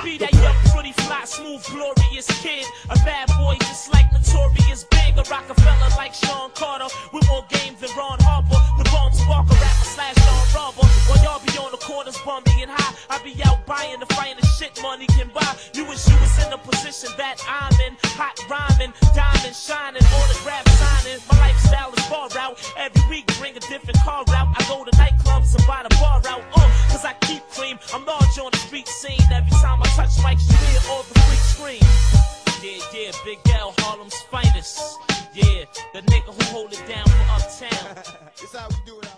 be that young, pretty, fly, smooth, glorious kid. A bad boy just like Notorious Big. A Rockefeller like Sean Carter. With more game than Ron Harper. With Bones Walker, rapper slash Don Robber. While y'all be on the corners bumping and high, I be out buying the finest shit money can buy. You wish you was in the position that I'm in. Hot rhyming, diamond shining, autograph signing. My lifestyle is far out. Every week bring a different car out. I go to nightclubs and buy the bar out. Cause I keep cream. I'm large on the street scene. Every time I touch mics, you hear all the freaks scream. Yeah, Big L, Harlem's finest. Yeah, the nigga who hold it down for uptown. It's how we do it.